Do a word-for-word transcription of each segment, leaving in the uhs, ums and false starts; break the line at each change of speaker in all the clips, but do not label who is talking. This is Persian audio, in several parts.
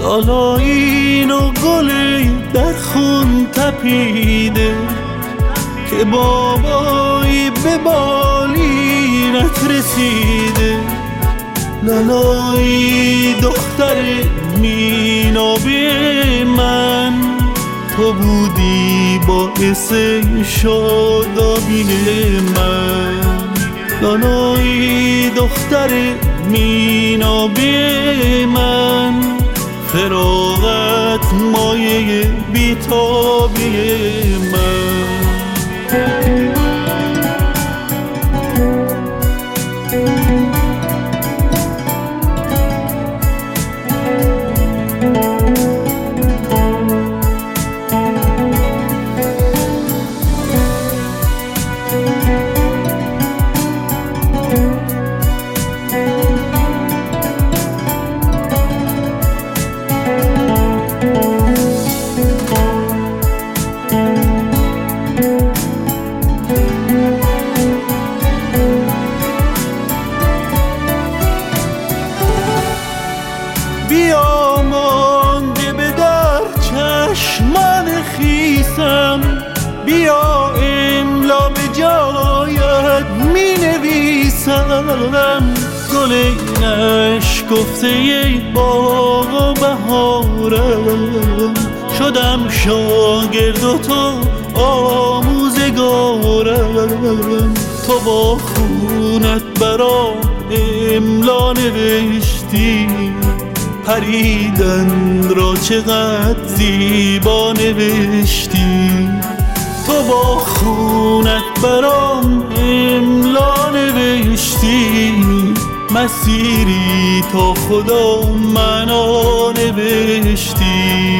لالایین و گلی در خون تپیده که بابایی به بالینت رسیده. لالایی دختر مینابی من، تو بودی باعث شادابی من. لالایی دختر مینابی من، فراغت مایه بیتابی من. بیا مانده به در چشمان خیسم، بیا املا به جایت می نویسم. گل نشکفته باغ و بهارم، شدم شاگرد و تو آموزگارم. تو با خونت برام املا نوشتی، پریدن را چقدر زیبا نوشتی. تو با خونت برام املا نوشتی، مسیری تا خدا منا نوشتی.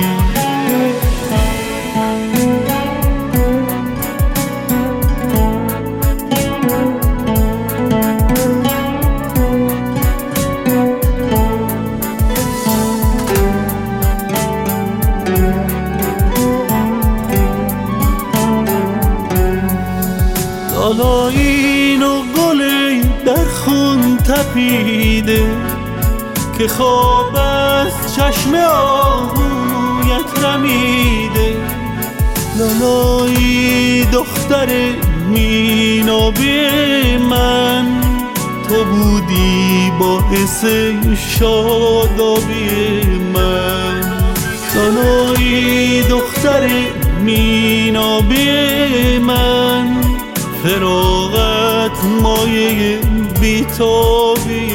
لالایین و گلی در خون تپیده که خواب از چشم آهویت رمیده. لالایی دختر مینابی من، تو بودی باعث شادابی من. لالایی دختر مینابی من، فراغت مایه بیتابی